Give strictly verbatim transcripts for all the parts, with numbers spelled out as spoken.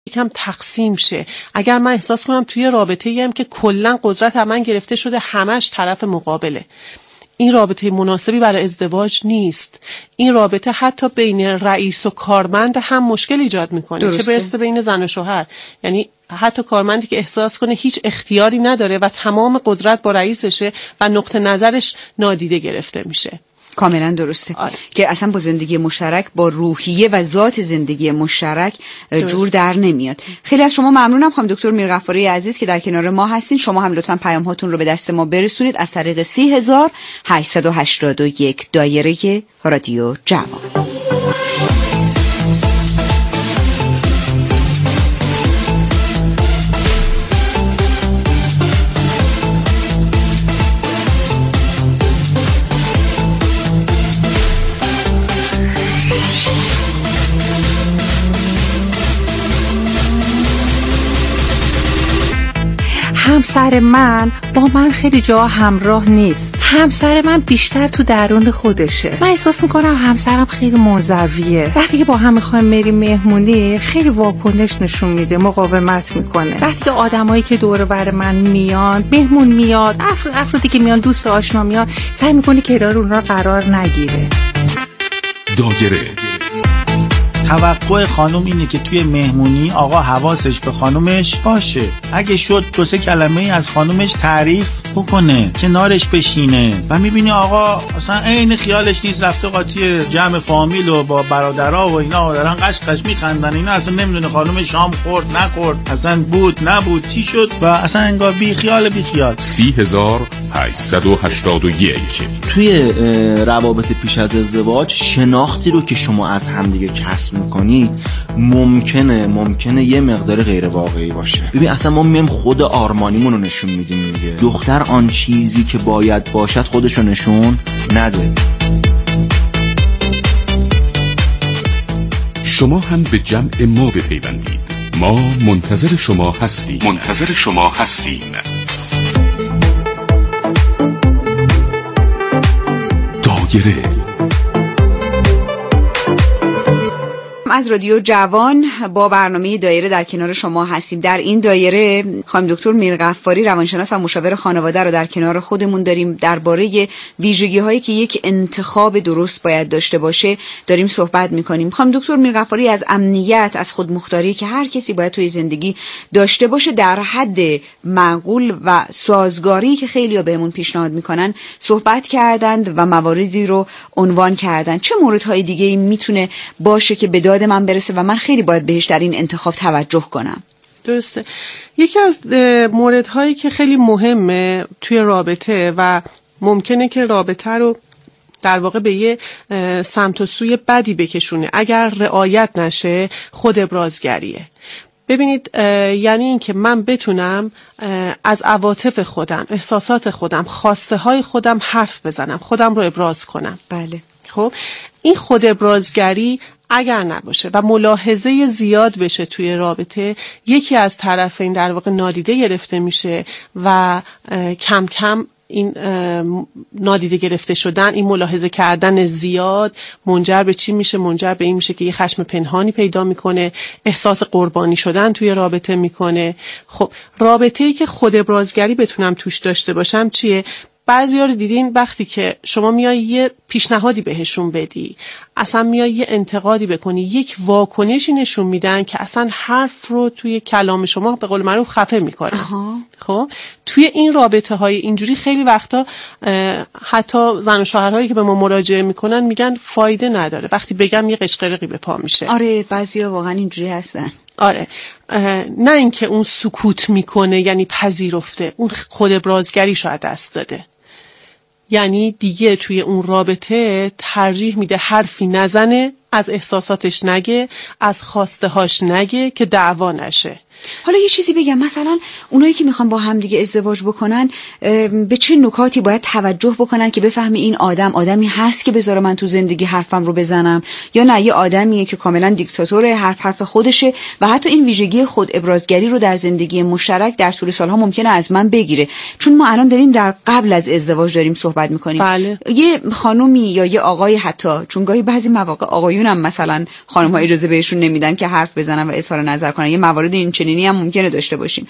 یکم تقسیم شه. اگر من احساس کنم توی رابطه‌ای ام که کلا قدرت از من گرفته شده، همش طرف مقابله، این رابطه مناسبی برای ازدواج نیست. این رابطه حتی بین رئیس و کارمند هم مشکل ایجاد میکنه. درسته. چه برسه بین زن و شوهر. یعنی حتی کارمندی که احساس کنه هیچ اختیاری نداره و تمام قدرت با رئیسشه و نقطه نظرش نادیده گرفته میشه. کاملا درسته. آره. که اصلا با زندگی مشترک، با روحیه و ذات زندگی مشترک جور در نمیاد. خیلی از شما ممنونم خانم دکتر میرغفاری عزیز که در کنار ما هستین. شما هم لطفاً پیام هاتون رو به دست ما برسونید از طریق سی هزار هشتصد و هشتاد و یک دایره رادیو جوان. همسر من با من خیلی جا همراه نیست. همسر من بیشتر تو درون خودشه. من احساس میکنم همسرم خیلی منزویه. وقتی که با هم میخوایم بریم مهمونی خیلی واکنش نشون میده، مقاومت میکنه. وقتی که آدمایی که دور بر من میان، مهمون میاد، افراد افرادی که میان، دوست آشنا میاد، سعی میکنه کنار اونها قرار نگیره. دایره توقع خانم اینه که توی مهمونی آقا حواسش به خانومش باشه. اگه شد دو سه کلمه از خانومش تعریف بکنه، کنارش بشینه و میبینی آقا اصلا عین خیالش نیست، رفته قاطی جمع فامیل و با برادرها و اینا دارن قش قش میخندن، اینا اصلا نمیدونه خانوم شام خورد نخورد، اصلا بود نبود چی شد و اصلا انگار بی خیال بی خیال. سی هزار هشتصد و هشتاد و یک. توی روابط پیش از ازدواج شناختی رو که شما از همدیگه کسب میکنید ممکنه ممکنه یه مقدار غیر واقعی باشه. ببین اصلا ما میم خود آرمانیمون رو نشون میدیم دیگه. دختر آن چیزی که باید باشد خودش رو نشون نده. شما هم به جمع ما بپیوندید. ما منتظر شما هستیم. منتظر شما هستیم. دایره از رادیو جوان با برنامه دایره در کنار شما هستیم. در این دایره خانم دکتر میرغفاری روانشناس و مشاور خانواده رو در کنار خودمون داریم. درباره ویژگی هایی که یک انتخاب درست باید داشته باشه داریم صحبت میکنیم. خانم دکتر میرغفاری از امنیت، از خودمختاری که هر کسی باید توی زندگی داشته باشه در حد معقول و سازگاری که خیلی‌ها بهمون پیشنهاد میکنن صحبت کردند و مواردی رو عنوان کردند. چه موردهای دیگه‌ای میتونه باشه که به داد من برسه و من خیلی باید بهش در این انتخاب توجه کنم؟ درسته. یکی از موردهایی که خیلی مهمه توی رابطه و ممکنه که رابطه رو در واقع به یه سمت و سوی بدی بکشونه اگر رعایت نشه، خود ابرازگریه. ببینید یعنی این که من بتونم از عواطف خودم، احساسات خودم، خواسته های خودم حرف بزنم، خودم رو ابراز کنم. بله. خب این خود ابرازگری اگر نباشه و ملاحظه زیاد بشه توی رابطه، یکی از طرفین در واقع نادیده گرفته میشه و کم کم این نادیده گرفته شدن، این ملاحظه کردن زیاد منجر به چی میشه؟ منجر به این میشه که یه خشم پنهانی پیدا میکنه، احساس قربانی شدن توی رابطه میکنه. خب رابطه‌ای که خود ابرازگری بتونم توش داشته باشم چیه؟ بعضی‌ها رو دیدین وقتی که شما میای یه پیشنهادی بهشون بدی، اصلا میای یه انتقادی بکنی، یک واکنشی نشون میدن که اصلا حرف رو توی کلام شما به قول معروف خفه میکنه. خب توی این رابطه های اینجوری خیلی وقتا حتی زن و شوهرهایی که به ما مراجعه میکنن میگن فایده نداره، وقتی بگم یه قشقرقی به پا میشه. آره بعضیا واقعا اینجوری هستن. آره نه اینکه اون سکوت میکنه یعنی پذیرفته، اون خود ابرازگریشو از دست داده، یعنی دیگه توی اون رابطه ترجیح میده حرفی نزنه، از احساساتش نگه، از خواسته هاش نگه که دعوا نشه. حالا یه چیزی بگم، مثلا اونایی که میخوان با هم دیگه ازدواج بکنن به چه نکاتی باید توجه بکنن که بفهمی این آدم آدمی هست که بذاره من تو زندگی حرفم رو بزنم، یا نه یه آدمیه که کاملا دیکتاتوره، حرف حرف خودشه و حتی این ویژگی خود ابرازگری رو در زندگی مشترک در طول سالها ممکنه از من بگیره. چون ما الان داریم در قبل از ازدواج داریم صحبت میکنیم. بله. یه خانومی یا یه آقای، حتی چون گاهی بعضی مواقع آقایون هم مثلا خانم‌ها اجازه بهشون نمیدن که حرف بزنن و اظهار نظر کنن، یه موارد این چنینی هم ممکنه داشته باشیم.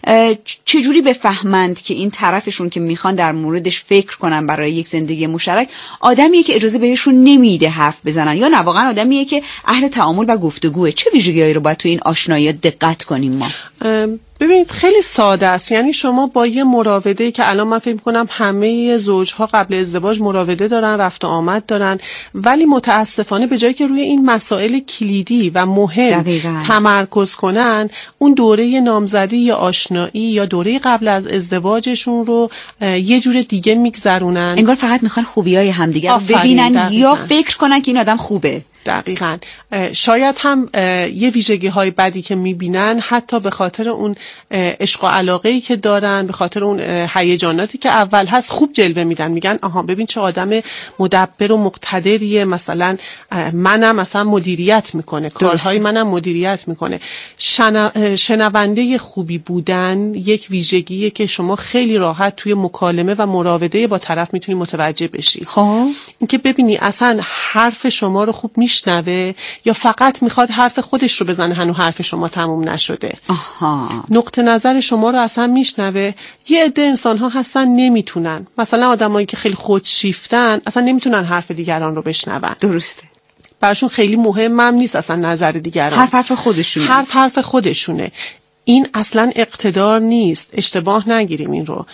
چجوری بفهمند که این طرفشون که میخوان در موردش فکر کنن برای یک زندگی مشترک آدمیه که اجازه بهشون نمیده حرف بزنن، یا نه واقعا آدمیه که اهل تعامل و گفتگوه؟ چه ویژگی‌هایی رو باید تو این آشنایی دقت کنیم ما؟ ببینید خیلی ساده است. یعنی شما با یه مراوده که الان من فکر می‌کنم همه زوجها قبل ازدواج مراوده دارن، رفت و آمد دارن، ولی متاسفانه به جایی که روی این مسائل کلیدی و مهم دقیقا تمرکز کنن، اون دوره نامزدی یا آشنایی یا دوره قبل از ازدواجشون رو یه جور دیگه میگذرونن. انگار فقط میخوان خوبیای همدیگه رو ببینن دقیقا. یا فکر کنن که این آدم خوبه. دقیقاً. شاید هم یه ویژگی های بدی که میبینن حتی به خاطر اون عشق و علاقه‌ای که دارن، به خاطر اون هیجاناتی که اول هست خوب جلوه میدن، میگن آها ببین چه آدم مدبر و مقتدریه، مثلا منم مثلا مدیریت میکنه، کارهای منم مدیریت میکنه. شنو... شنونده خوبی بودن یک ویژگیه که شما خیلی راحت توی مکالمه و مراوده با طرف میتونی متوجه بشی. خب اینکه ببینی اصلا حرف شما رو خوب میشنوه یا فقط میخواد حرف خودش رو بزنه، هنوز حرف شما تموم نشده. آها. نقطه نظر شما رو اصلا میشنوه. یه عده انسان ها هستن نمیتونن، مثلا آدمایی که خیلی خودشیفتن اصلا نمیتونن حرف دیگران رو بشنون. درسته. براشون خیلی مهمم نیست اصلا نظر دیگران. حرف حرف خودشونه. حرف حرف خودشونه. این اصلا اقتدار نیست. اشتباه نگیریم این رو.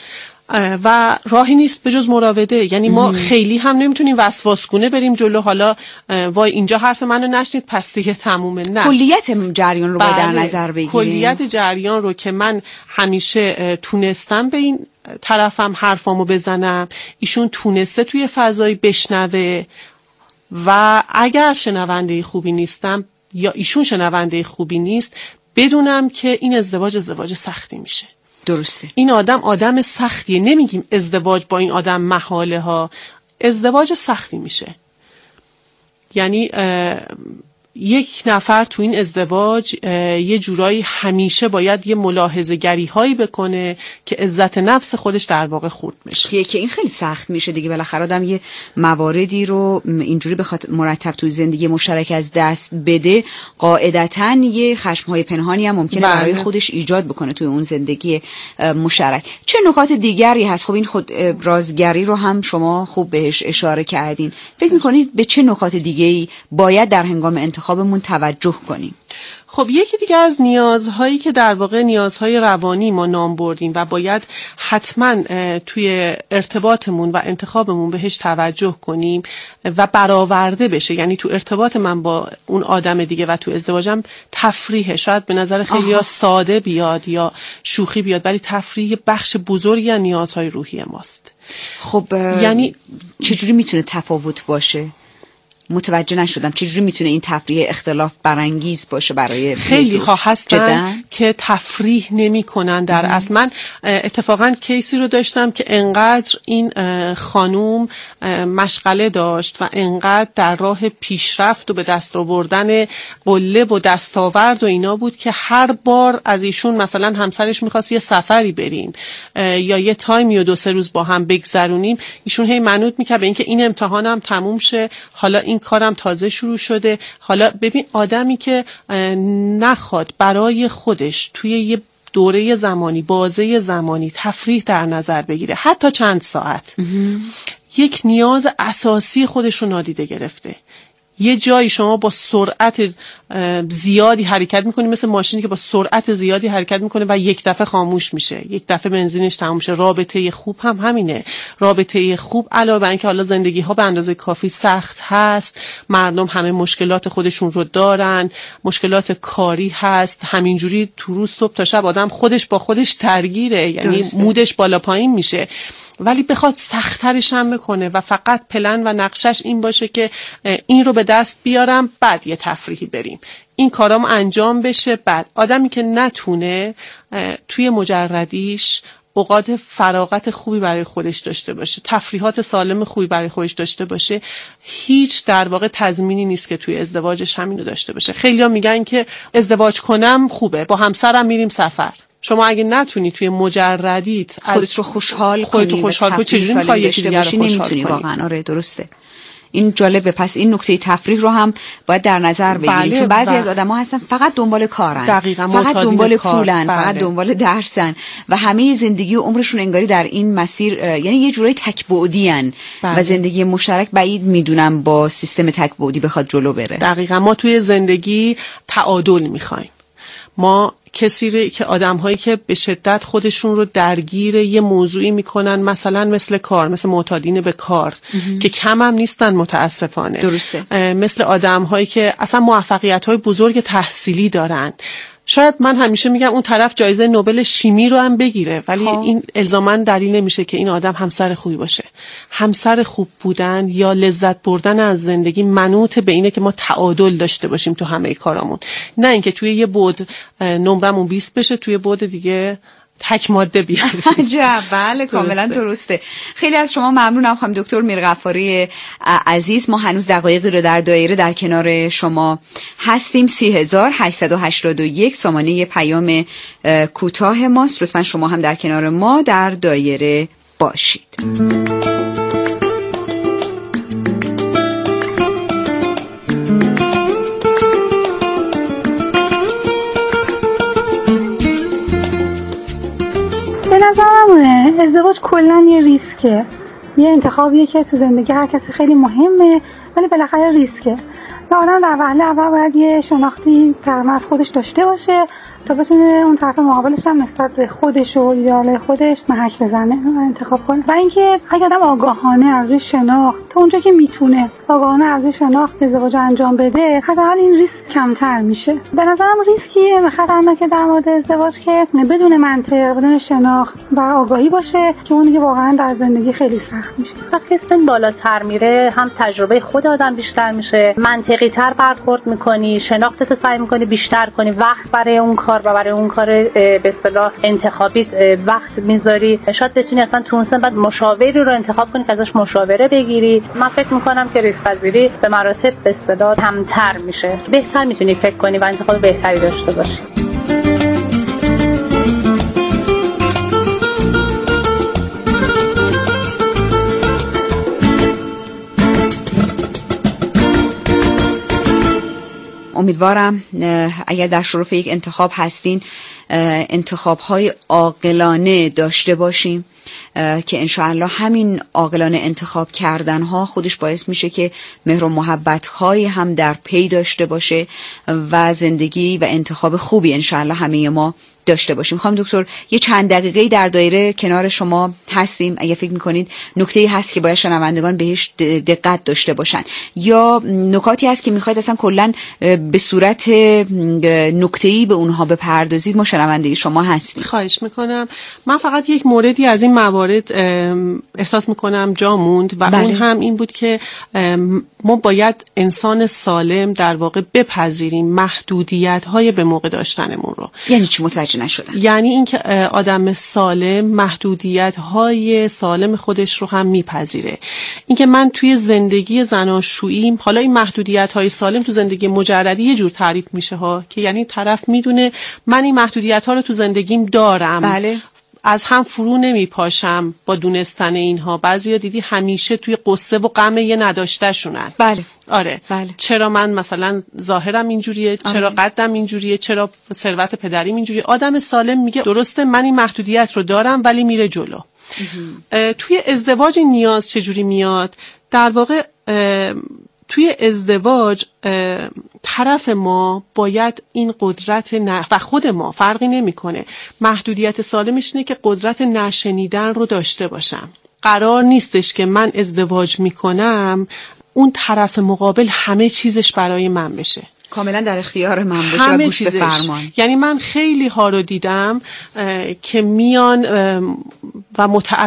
و راهی نیست به جز مراوده. یعنی ما خیلی هم نمیتونیم وسواسگونه بریم جلو، حالا وای اینجا حرف منو نشنید پس دیگه تمومه. نه، کلیت جریان رو باید در بله. نظر بگیریم. کلیت جریان رو که من همیشه تونستم به این طرفم حرفامو بزنم، ایشون تونسته توی فضایی بشنوه، و اگر شنونده خوبی نیستم یا ایشون شنونده خوبی نیست، بدونم که این ازدواج ازدواج سختی میشه. درسته. این آدم آدم سختیه. نمیگیم ازدواج با این آدم محاله ها، ازدواج سختی میشه. یعنی یک نفر تو این ازدواج یه جورایی همیشه باید یه ملاحظه گری هایی بکنه که عزت نفس خودش در واقع خورد بشه، که این خیلی سخت میشه دیگه. بالاخره آدم یه مواردی رو اینجوری بخواد مرتب توی زندگی مشترک از دست بده، قاعدتاً یه خشم‌های پنهانی هم ممکنه بله. برای خودش ایجاد بکنه توی اون زندگی مشترک. چه نکات دیگری هست؟ خب این خود ابرازگری رو هم شما خوب بهش اشاره کردین. فکر می‌کنید به چه نکات دیگه‌ای باید در هنگام انتخابمون توجه کنیم؟ خب یکی دیگه از نیازهایی که در واقع نیازهای روانی ما نام بردیم و باید حتما توی ارتباطمون و انتخابمون بهش توجه کنیم و برآورده بشه، یعنی تو ارتباط من با اون آدم دیگه و تو ازدواجم تفریحه. شاید به نظر خیلی ساده بیاد یا شوخی بیاد، ولی تفریح بخش بزرگی از نیازهای روحی ماست. خب یعنی چجوری میتونه تفاوت باشه؟ متوجه نشدم. چجوری میتونه این تفریح اختلاف برانگیز باشه برای خیلی ها هستن که تفریح نمی کنن در اصل. من اتفاقا کیسی رو داشتم که انقدر این خانوم مشغله داشت و انقدر در راه پیشرفت و به دست آوردن قله و دستاورد و اینا بود که هر بار از ایشون مثلا همسرش میخواست یه سفری بریم یا یه تایمی و دو سه روز با هم بگذرونیم، ایشون هی منوط میکرد به اینکه این امتحانم تموم شه، حالا این کارم تازه شروع شده. حالا ببین آدمی که نخواد برای خودش توی یه دوره زمانی، بازه زمانی تفریح در نظر بگیره، حتی چند ساعت، یک نیاز اساسی خودش رو نادیده گرفته. یه جایی شما با سرعت زیادی حرکت میکنی، مثل ماشینی که با سرعت زیادی حرکت میکنه و یک دفعه خاموش میشه، یک دفعه بنزینش تموم میشه. رابطه خوب هم همینه. رابطه خوب علاوه بر اینکه حالا زندگی ها به اندازه کافی سخت هست، مردم همه مشکلات خودشون رو دارن، مشکلات کاری هست، همینجوری تو روز صبح تا شب آدم خودش با خودش درگیره، یعنی درسته. مودش بالا پایین میشه. ولی بخواد سخت‌ترش هم بکنه و فقط پلن و نقشش این باشه که این رو به دست بیارم بعد یه تفریحی بریم، این کارام انجام بشه. بعد آدمی که نتونه توی مجردیش اوقات فراغت خوبی برای خودش داشته باشه، تفریحات سالم خوبی برای خودش داشته باشه، هیچ در واقع تضمینی نیست که توی ازدواجش همینو داشته باشه. خیلی‌ها میگن که ازدواج کنم خوبه، با همسرم میریم سفر. شما اگه نتونی توی مجردیت خودت رو خوشحال خودت رو خوشحال کنی، چجوری می‌خوای یکی دیگر رو خوشحال کنی؟ واقعا آره درسته. این جالبه. پس این نکته تفریح رو هم باید در نظر بگیریم. بله، چون بعضی بله. از آدم‌ها هستن فقط دنبال کارن، دقیقاً فقط دنبال کار. پولن، بله. فقط دنبال درسن و همه زندگی و عمرشون انگاری در این مسیر، یعنی یه جورایی تک‌بعدی‌ان بله. و زندگی مشترک بعید میدونم با سیستم تک‌بعدی بخواد جلو بره. دقیقاً ما توی زندگی تعادل می‌خوایم. ما کسی رو که آدم‌هایی که به شدت خودشون رو درگیر یه موضوعی میکنن، مثلا مثل کار، مثل معتادین به کار امه. که کم هم نیستن متاسفانه. درسته. مثل آدم‌هایی که اصلا موفقیت‌های بزرگ تحصیلی دارن. شاید من همیشه میگم اون طرف جایزه نوبل شیمی رو هم بگیره، ولی ها. این الزاماً دلیل نمیشه که این آدم همسر خوبی باشه. همسر خوب بودن یا لذت بردن از زندگی منوط به اینه که ما تعادل داشته باشیم تو همه کارامون، نه اینکه توی یه بعد نمرمون بیست بشه، توی بعد دیگه تک ماده بیاریم. عجب. بله کاملا درسته. خیلی از شما ممنونم خانم دکتر میرغفاری عزیز. ما هنوز دقایقی رو در دایره در کنار شما هستیم. سی هزار هشتصد و هشتاد و یک سامانه پیام کوتاه ماست. لطفا شما هم در کنار ما در دایره باشید. به نظرم ازدواج کلا یه ریسکه، یه انتخابیه که تو زندگی هر کسی خیلی مهمه، ولی بالاخره ریسکه و آدم در وهله اول باید یه شناختی تقریبا از خودش داشته باشه تا بتونه اون طرف مقابلش هم نسبت به خودش و ایدئال خودش محک بزنه و انتخاب کنه. و اینکه اگه آدم آگاهانه از روی شناخت تا اونجا که میتونه آگاهانه از روی شناخت ازدواج انجام بده، حداقل این ریسک کمتر میشه. به نظرم ریسکیه خطرناکه در مورد ازدواج که بدون منطق، بدون شناخت و آگاهی باشه که اون دیگه واقعا در زندگی خیلی سخت میشه. وقتی سن بالاتر میره هم تجربه خود آدم بیشتر میشه، منطقی تر برخورد میکنی، شناختت سعی میکنی بیشتر کنی، وقت برای اون کار و برای اون کار به اصطلاح انتخابی وقت میذاری. شاید بتونی اصلا تو اون سن بعد مشاوری رو انتخاب کنی که ازش مشاوره بگیری. من فکر میکنم که ریسک پذیری به مراتب به اصطلاح کمتر میشه، بهتر میتونی فکر کنی و انتخاب بهتری داشته باشی. امیدوارم اگر در شرف یک انتخاب هستین انتخاب‌های عاقلانه داشته باشیم که انشاءالله همین عاقلانه انتخاب کردنها خودش باعث میشه که مهر و محبت‌های هم در پی داشته باشه و زندگی و انتخاب خوبی انشاءالله همه ما داشته باشیم. خانم دکتر یه چند دقیقه‌ای در دایره کنار شما هستیم. اگه فکر می‌کنید نکته‌ای هست که باید شنوندگان بهش دقت داشته باشن یا نکاتی هست که می‌خواید اصلا کلاً به صورت نکته‌ای به اونها بپردازید، ما شنونده شما هستیم. خواهش می‌کنم. من فقط یک موردی از این موارد احساس می‌کنم جا موند و بله. اون هم این بود که ما باید انسان سالم در واقع بپذیریم محدودیت‌های به موقع داشتنمون رو. یعنی چی؟ متوجه نشدم. یعنی اینکه آدم سالم محدودیت‌های سالم خودش رو هم میپذیره. اینکه من توی زندگی زناشویی، حالا این محدودیت‌های سالم تو زندگی مجردی یه جور تعریف میشه ها، که یعنی طرف میدونه من این محدودیت‌ها رو تو زندگیم دارم. بله. از هم فرو نمی پاشم با دونستن اینها. بعضیا دیدی همیشه توی قصه و غم یه نداشته شونن. بله. آره. بله. چرا من مثلا ظاهرم اینجوریه، چرا آره. قدم اینجوریه، چرا ثروت پدریم اینجوریه. آدم سالم میگه درسته من این محدودیت رو دارم ولی میره جلو. توی ازدواج این نیاز چجوری میاد؟ در واقع توی ازدواج طرف ما باید این قدرت ن... و خود ما فرقی نمیکنه. محدودیت سالمش اینه که قدرت نشنیدن رو داشته باشم. قرار نیستش که من ازدواج میکنم اون طرف مقابل همه چیزش برای من بشه. کاملا در اختیار من باشه همه و گوش به فرمان. یعنی من خیلی ها رو دیدم که میان و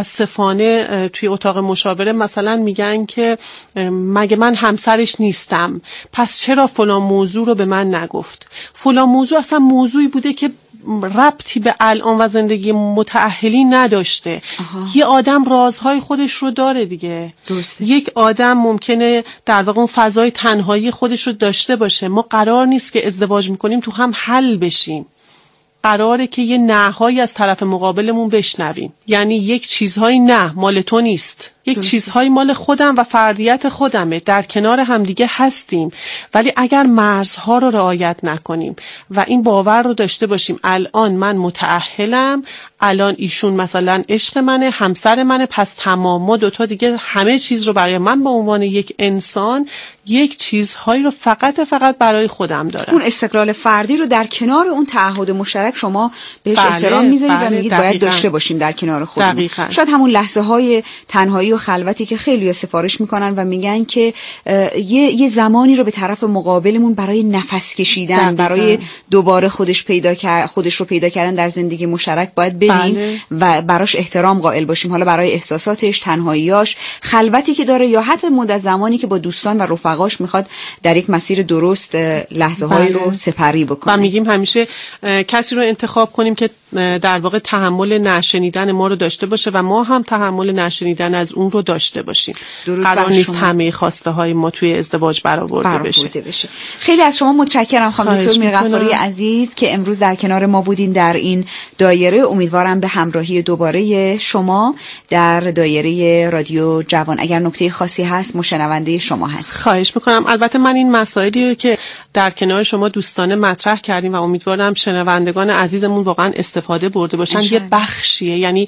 متاسفانه توی اتاق مشاوره مثلا میگن که مگه من همسرش نیستم، پس چرا فلان موضوع رو به من نگفت. فلان موضوع اصلا موضوعی بوده که ربطی به الان و زندگی متأهلی نداشته. آها. یه آدم رازهای خودش رو داره دیگه. درسته. یک آدم ممکنه در واقع اون فضای تنهایی خودش رو داشته باشه. ما قرار نیست که ازدواج میکنیم تو هم حل بشیم، قراره که یه نهایی از طرف مقابلمون بشنویم. یعنی یک چیزهایی نه مال تو نیست، یک چیزهایی مال خودم و فردیت خودمه، در کنار همدیگه هستیم. ولی اگر مرزها رو رعایت نکنیم و این باور رو داشته باشیم الان من متأهلم، الان ایشون مثلا عشق منه، همسر منه، پس تمام، ما دوتا دیگه همه چیز رو برای من به عنوان یک انسان یک چیزهایی رو فقط فقط برای خودم دارم. اون استقلال فردی رو در کنار اون تعهد مشترک شما بهش بله، احترام میذارید بله، و میگید باید داشته باشیم در کنار خودمون. دقیقاً. شاید همون لحظه های تنهایی و خلوتی که خیلی سفارش میکنن و میگن که یه یه زمانی رو به طرف مقابلمون برای نفس کشیدن، دقیقاً. برای دوباره خودش پیدا کر... خودش رو پیدا کردن در زندگی مشترک باید بدیم بله. و براش احترام قائل باشیم. حالا برای احساساتش، تنهاییاش، خلوتی که داره یا حتی مدت زمانی که با دوستان و رفقاش میخواد در یک مسیر درست لحظه های بله. رو سپری بکنه. و میگیم همیشه کسی رو انتخاب کنیم که در واقع تحمل نشنیدن ما رو داشته باشه و ما هم تحمل نشنیدن از اون رو داشته باشیم. قرار نیست همه خواسته های ما توی ازدواج برآورده بشه. بشه. خیلی از شما متشکرم خانم دکتر میرغفاری عزیز که امروز در کنار ما بودین در این دایره. امیدوارم به همراهی دوباره شما در دایره رادیو جوان. اگر نکته خاصی هست مشنونده شما هست. خواهش میکنم. البته من این مسائلی رو که در کنار شما دوستانه مطرح کردیم و امیدوارم شنوندگان عزیزمون واقعا استفاده برده باشن. یه بخشیه، یعنی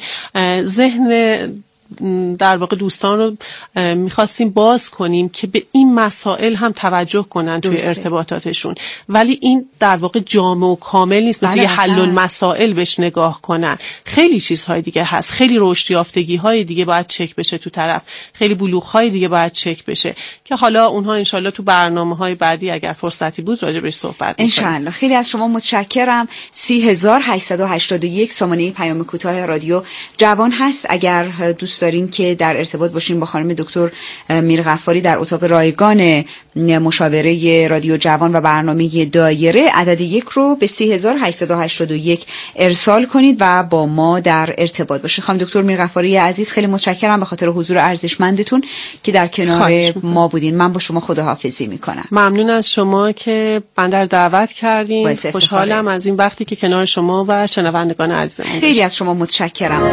ذهن در واقع دوستان رو میخواستیم باز کنیم که به این مسائل هم توجه کنن توی درسته. ارتباطاتشون. ولی این در واقع جامع و کامل نیست، مثل یه حل المسائل بهش نگاه کنن. خیلی چیزهای دیگه هست، خیلی رشد یافتگی های دیگه باید چک بشه تو طرف، خیلی بلوغ های دیگه باید چک بشه که حالا اونها انشالله تو برنامه های بعدی اگر فرصتی بود راجع بهش صحبت می‌کنیم. انشالله. خیلی از شما متشکرم. سی هزار هشتصد و هشتاد و یک سامانه پیام کوتاه رادیو جوان هست. اگر دوست دارین که در ارتباط باشین با خانم دکتر میرغفاری در اتاق رایگان مشاوره رادیو جوان و برنامه دایره، عدد یک رو به سی هزار هشتصد و هشتاد و یک ارسال کنید و با ما در ارتباط باشید. خانم دکتر میرغفاری عزیز خیلی متشکرم به خاطر حضور ارزشمندتون که در کنار ما بودین. من با شما خداحافظی میکنم. ممنون از شما که من در دعوت کردین. خوشحالم از این وقتی که کنار شما و شنوندگان عزیزمون. خیلی از شما متشکرم.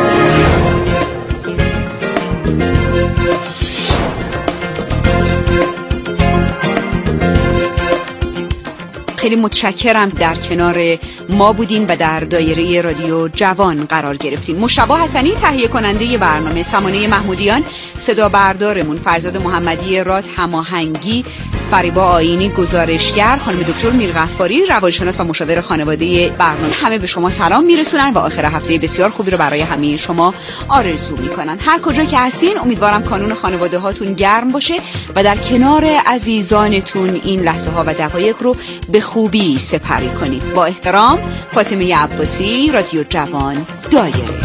خیلی متشکرم در کنار ما بودین و در دایره رادیو جوان قرار گرفتین. مشتبه حسنی تهیه کننده برنامه، سمانه محمودیان صدا بردارمون، فرزاد محمدی راد هماهنگی، فریبا آیینی گزارشگر، خانم دکتر میرغفاری روانشناس و مشاور خانواده برنامه. همه به شما سلام میرسونن و آخر هفته بسیار خوبی رو برای همه شما آرزو میکنن. هر کجا که هستین امیدوارم کانون خانواده هاتون گرم باشه و در کنار عزیزانتون این لحظه ها و دقایق رو به خوبی سپری کنید. با احترام، فاطمه عباسی، رادیو جوان، دایره.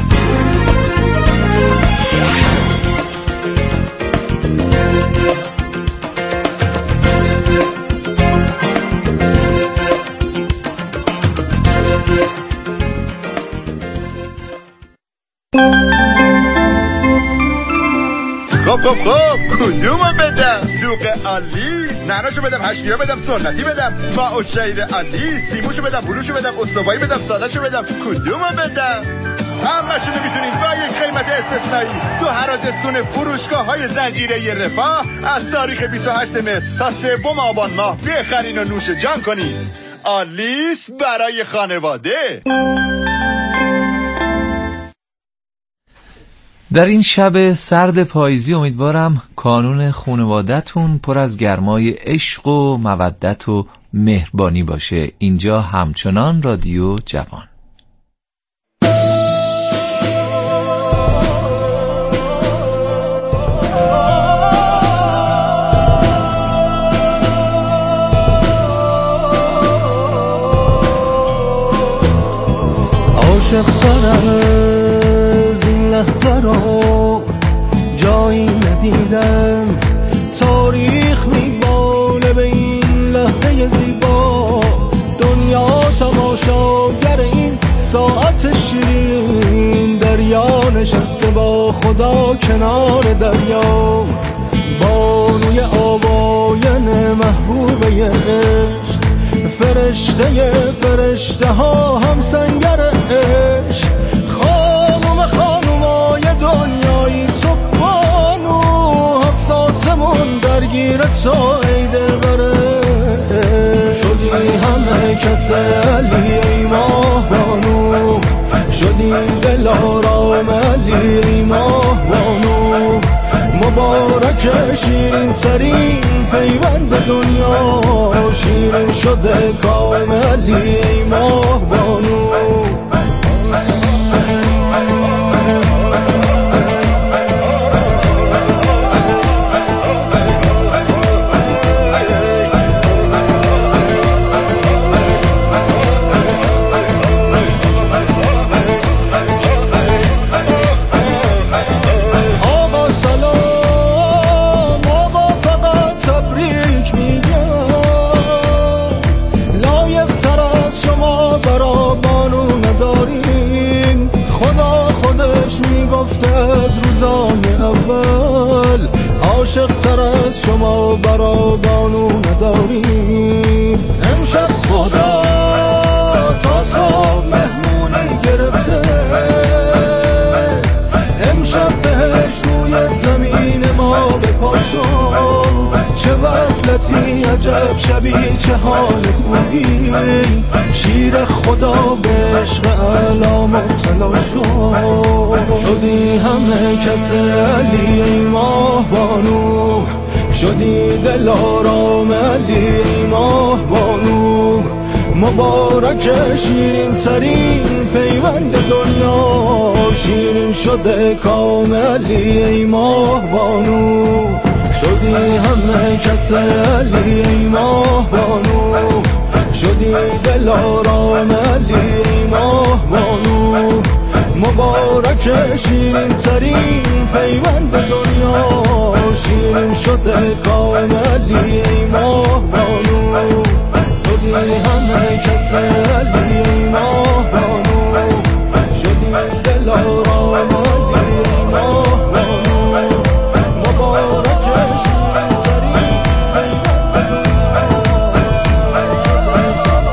خب خب خب کدومو بدم؟ دوغ آلیس، نعناشو بدم، هشتیا بدم، سنتی بدم، ماء الشعیر آلیس، لیموشو بدم، بلوشو بدم، استوایی بدم، سادهشو بدم، کدومو بدم؟ همشونو میتونید با یک قیمت استثنایی تو هراجستون فروشگاه‌های زنجیره رفاه از تاریخ بیست و هشتم مهر تا سوم آبان ماه بخرین و نوش جان کنید. آلیس برای خانواده. در این شب سرد پاییزی امیدوارم کانون خانواده‌تون پر از گرمای عشق و مودت و مهربانی باشه. اینجا همچنان رادیو جوان. عاشق‌تر از این لحظه رو جایی ندیدم. تاریخ میباله به این لحظه زیبا، دنیا تماشاگر این ساعت شیرین. دریا نشسته با خدا کنار دریا، بانوی آواین محبوبه عشق، فرشته فرشته ها هم سنگر عشق. خانوم خانومای دنیایی تو بانو، هفت آسمون درگیر تو ای دلبره. شدی همه کس علی ای ماه بانو، شدی دل آرام علی ای ماه بانو. مبارک شیرین ترین پیوند دنیا، شیرین شده کام علی ای ماه بانو. عاشق تر از شما برا بانو نداریم. امشب خدا تا صبح مهمونی گرفته، امشب بهش روی زمین ما بپاشو. چه وصلتی عجب شبی چه حال خوبی، شیر خدا به عشق اعلی مبتلا شد. شدی همه کس علی ای ماه بانو، شدی دل آرام علی ای ماه بانو. مبارک شیرین ترین پیوند دنیا، شیرین شده کام علی ای ماه بانو. شدی همه کس علی ای ماه بانو، شدی دل آرام علی ای ماه بانو. مبارک شیرین ترین پیوند دنیا، شیرین شده کام علی ای ماه بانو. شدی همه کس علی ای ماه بانو، شدی دل آرام علی ای ماه بانو. مبارک شیرین ترین پیوند دنیا، شیرین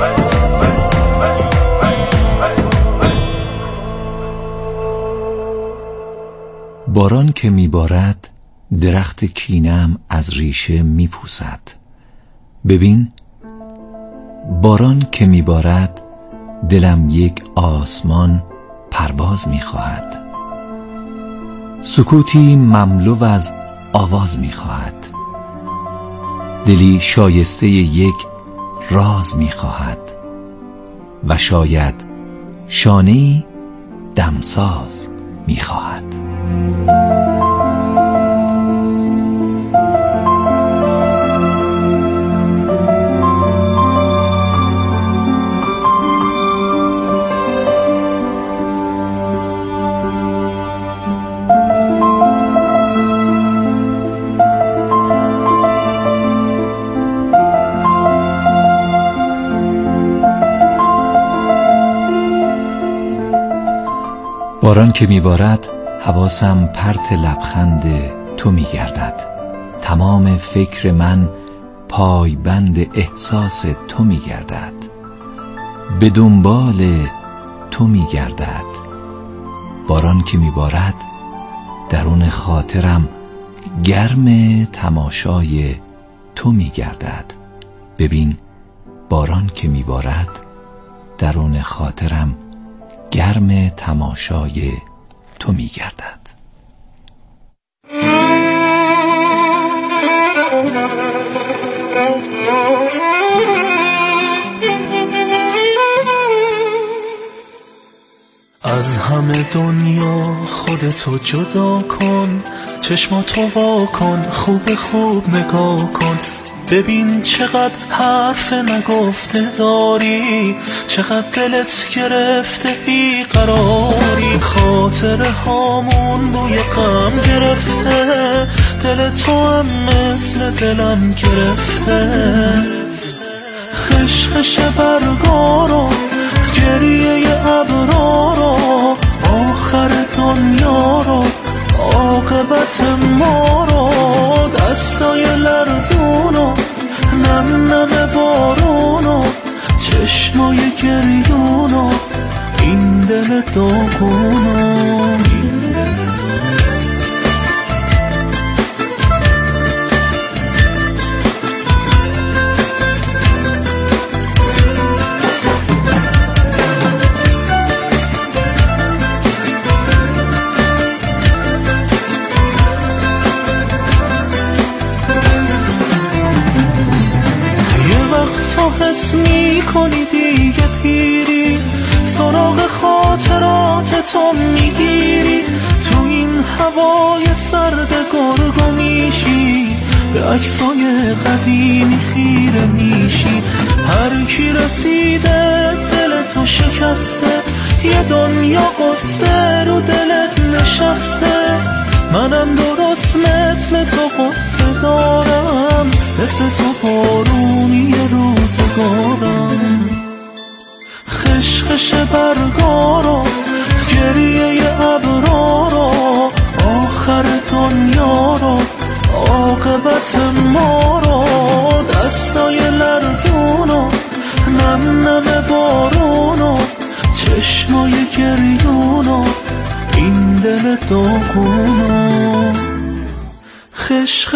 شده. باران که میبارد درخت کینم از ریشه میپوسد. ببین باران که میبارد دلم یک آسمان پرواز میخواهد. سکوتی مملو از آواز میخواهد. دلی شایسته یک راز میخواهد و شاید شانه‌ای دمساز میخواهد. باران که میبارد حواسم پرت لبخند تو میگردد. تمام فکر من پایبند احساس تو میگردد. به دنبال تو میگردد. باران که میبارد درون خاطرم گرم تماشای تو میگردد. ببین باران که میبارد درون خاطرم گرم تماشای تو میگردد. از همه دنیا خودتو جدا کن، چشماتو وا کن، خوب خوب نگاه کن. ببین چقدر حرف نگفته داری، چقدر دلت گرفته بیقراری. خاطره هامون بوی غم گرفته، دل تو هم مثل دلم گرفته. خشخش برگارو گریه ابرارو، آخر دنیا رو عاقبت ما رو. دستای لرزونو نم نم بارونو، چشمای گریونو این دل داغونو. تو حس می کنی دیگه پیری، سراغ خاطرات تو میگیری. تو این هوای سرد گرگو میشی، به عکسای قدیمی خیره میشی. هر کی رسیده دل تو شکسته، یه دنیا قصه رو دلت نشسته. منم درست مثل تو قصه دارم، مثل تو بارونی روزگارم. خشخش برگارو گریه ابرارو، آخر دنیا رو عاقبت ما رو. دستای لرزونو نم نم بارونو، چشمای گریونو این دل داغونو. خشخ